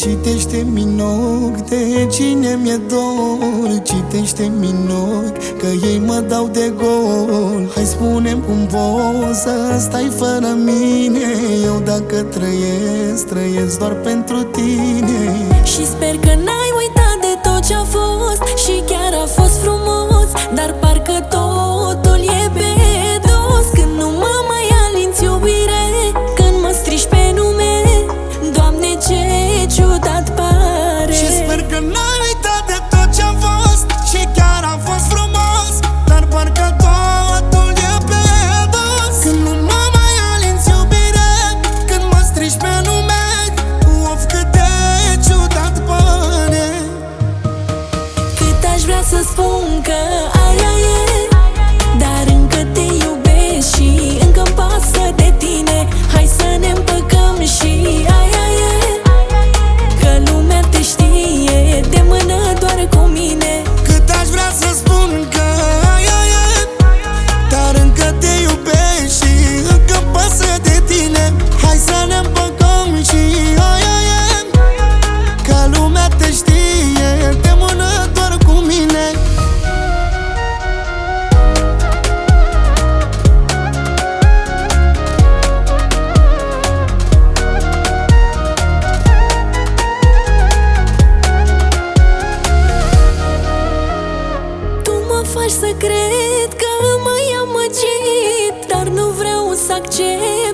Citește-mi în ochi de cine mi-e dor, citește-mi în ochi că ei mă dau de gol. Hai spune-mi cum poți să stai fără mine, eu dacă trăiesc, trăiesc doar pentru tine. Și sper că n-ai uitat de tot ce-a fost și chiar a fost frumos, dar parcă totul e pe dos când nu mă mai alinți, iubire, când mă strici pe nume. Doamne, ce ciudat pare. Și sper că n-ai uitat de tot ce-a fost și chiar a fost frumos, dar parcă totul e pe dos când nu mă mai alinți, iubire, când mă strici pe nume. Of, cât de ciudat pare. Cât aș vrea să spun că aia e, dar încă te iubesc și încă-mi pasă de tine. Hai să ne împăcăm și aia e, că lumea te știe de mână doar cu mine. Cât aș vrea să spun că aia e, dar încă te iubesc și încă-mi pasă de tine. Hai să ne împăcăm și aia e, că lumea te știe de mână doar cu mine. Faci să cred că m-ai amăgit, dar nu vreau să accept